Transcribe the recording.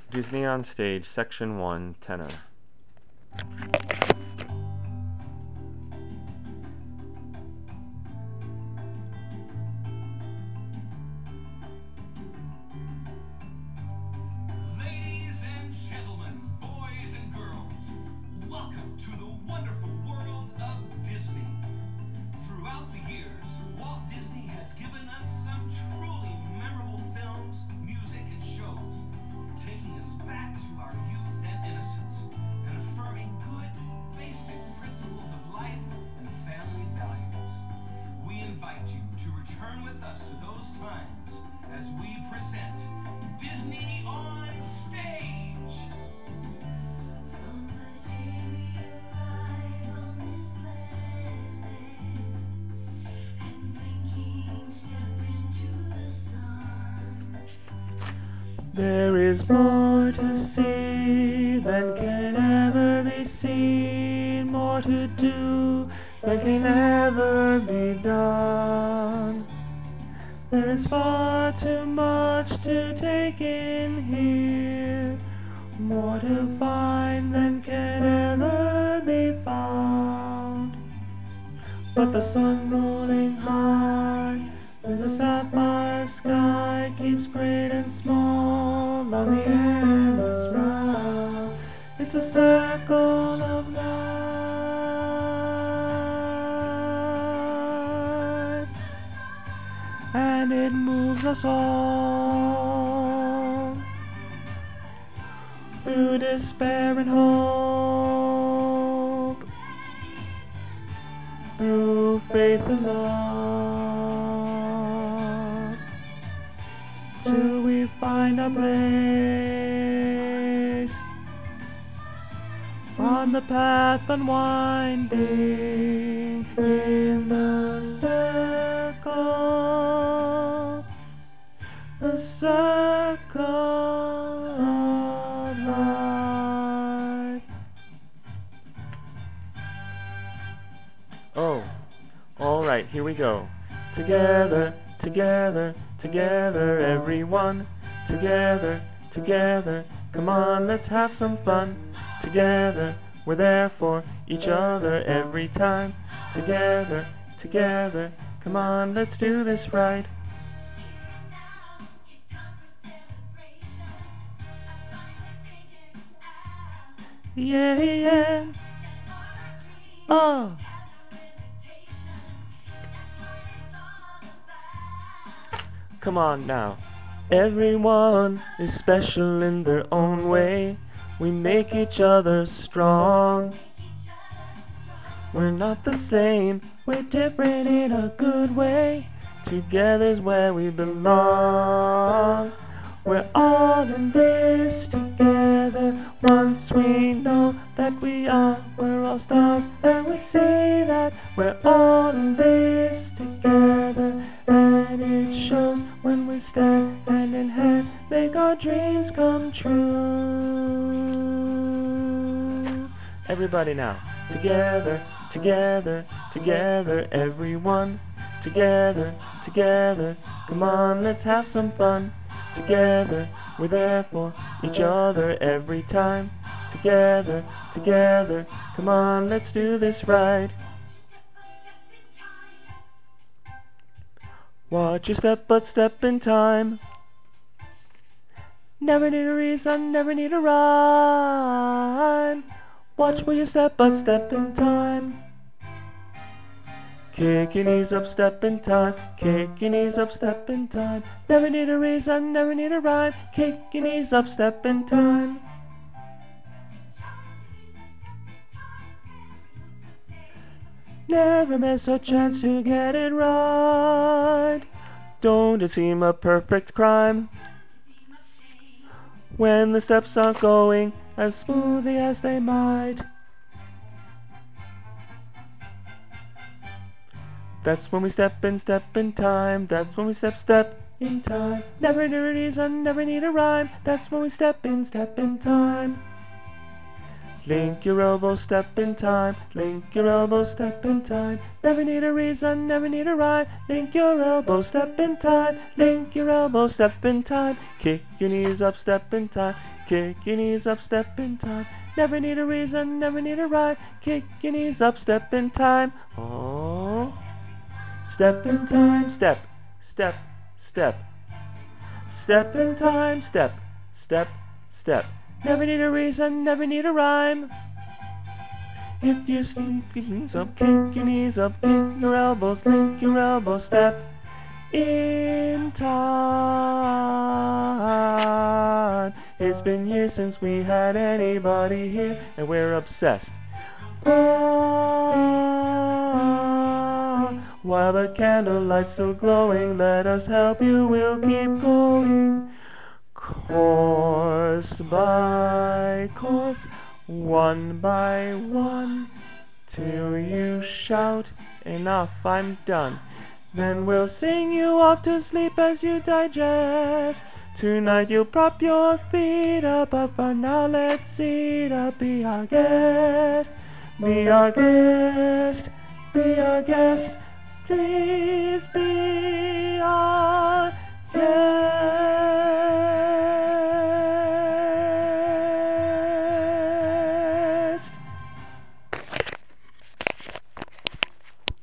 Disney on Stage, Section 1, Tenor. Ladies and gentlemen, boys and girls, welcome to the wonderful world of Disney. Throughout the years, Walt Disney has given us some truly memorable films, music, and shows, taking us back to our youth and innocence, and affirming good, basic principles of life and family values. We invite you to return with us to those times as we present Disney on Stage. From the day we arrive on this planet and blinking stepped into the sun. There is more to see than can ever be seen, more to do than can ever be done. There's far too much to take in here, more to find than can ever be found. But the sun rolling high through the sapphire sky keeps great and small on the endless route. It's a circle of life, and it moves us all through despair and hope, through faith and love, till we find a place on the path unwinding in the circle of life. Oh, alright, here we go. Together, together, together, everyone. Together, together, come on, let's have some fun. Together, we're there for each other every time. Together, together, come on, let's do this right. Here and now, it's time for celebration. I'm finally figuring out Yeah, yeah. that all our dreams Oh. have no limitations. That's what it's all about. Come on now. Everyone is special in their own way. We make each other strong. Make each other strong. We're not the same, we're different in a good way. Together's where we belong. We're all in this together. Once we know that we are, we're all stars, and we see that we're all in this together. And it shows when we stand hand in hand, make our dreams come true. Everybody now. Together, together, together, everyone. Together, together, come on, let's have some fun. Together, we're there for each other every time. Together, together, come on, let's do this right. Watch your step but step in time. Never need a reason, never need a rhyme. Watch where you step but step in time. Kick your knees up, step in time. Kick your knees up, step in time. Never need a reason, never need a rhyme. Kick your knees up, step in time. Never miss a chance to get it right. Don't it seem a perfect crime when the steps aren't going as smoothly as they might? That's when we step in time. That's when we step in time. Never need a reason, never need a rhyme. That's when we step in time. Link your elbows, step in time. Link your elbows, step in time. Never need a reason, never need a rhyme. Link your elbows, step in time. Link your elbows, step in time. Kick your knees up, step in time. Kick your knees up, step in time. Never need a reason, never need a rhyme. Kick your knees up, step in time. Oh. Step in time, step, step, step. Step in time, step, step, step. Never need a reason, never need a rhyme. If you sleep your knees up, kick your knees up, kick your elbows, link your elbows, step in time. It's been years since we had anybody here, and we're obsessed. While the candlelight's still glowing, let us help you, we'll keep going. Course by course, one by one, till you shout, enough, I'm done. Then we'll sing you off to sleep as you digest. Tonight you'll prop your feet up, but for now let's sit up. Be our guest, be our guest, be our guest. Please be